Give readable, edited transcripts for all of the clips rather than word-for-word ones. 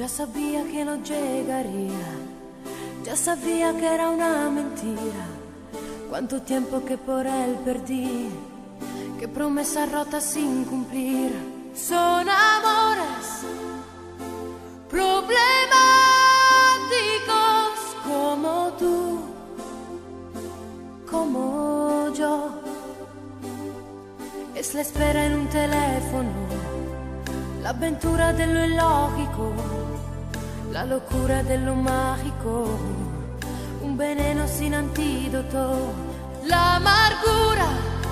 Ya sabía que no llegaría, ya sabía que era una mentira. Cuánto tiempo que por él perdí, qué promesas rotas sin cumplir. Son amores problemáticos como tú, como yo. Es la espera en un teléfono, la aventura de lo ilógico, la locura de lo mágico, un veneno sin antídoto, la amargura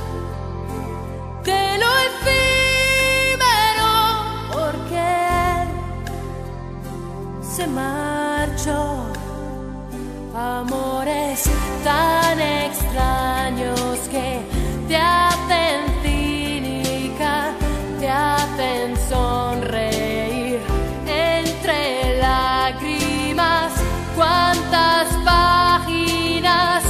de lo efímero, porque él se marchó. Amores tan extraños que te hacen cínica, te hacen sonreír entre lágrimas. Cuántas páginas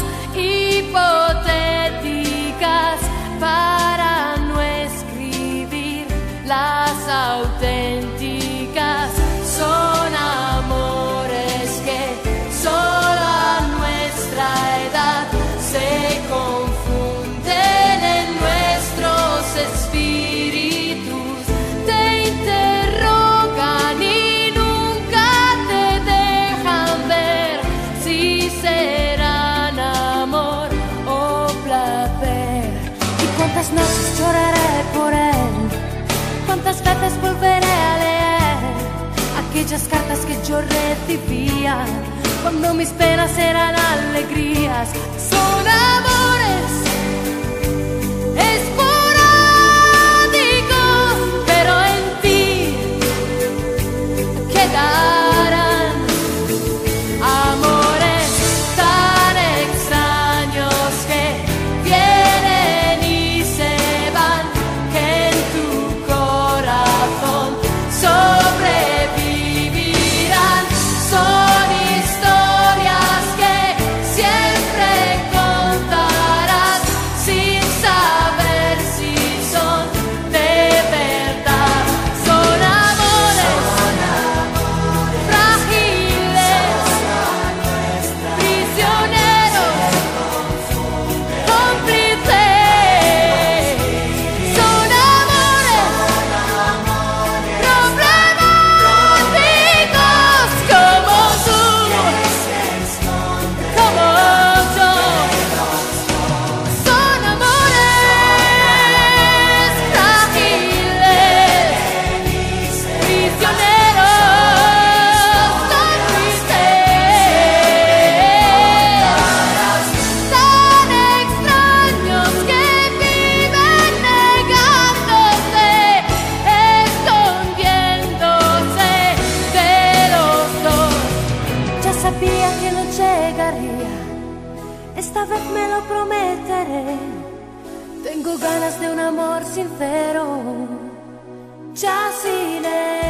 hipotéticas para no escribir las auténticas. Son amores que solo a nuestra edad se confunden en nuestros espíritus, te interrogan y nunca te dejan ver si serán amor o placer. Y cuántas noches lloraré por él, cuántas veces volveré a leer aquellas cartas que yo recibía cuando mis penas eran alegrías. Son amores esporádicos, pero en ti quedarán amores tan extraños que vienen y se van, que en tu corazón sobrevivirán. Son historias que siempre contarás sin saber si son de verdad. Son amores frágiles, prisioneros, cómplices. Son amores problemáticos como tú, como yo. Son amores frágiles, prisioneros, cómplices, tan extraños que viven negándose, escondiéndose de los dos. Ya sabía que no llegaría, esta vez me lo prometeré. Tengo ganas de un amor sincero, ya sin él.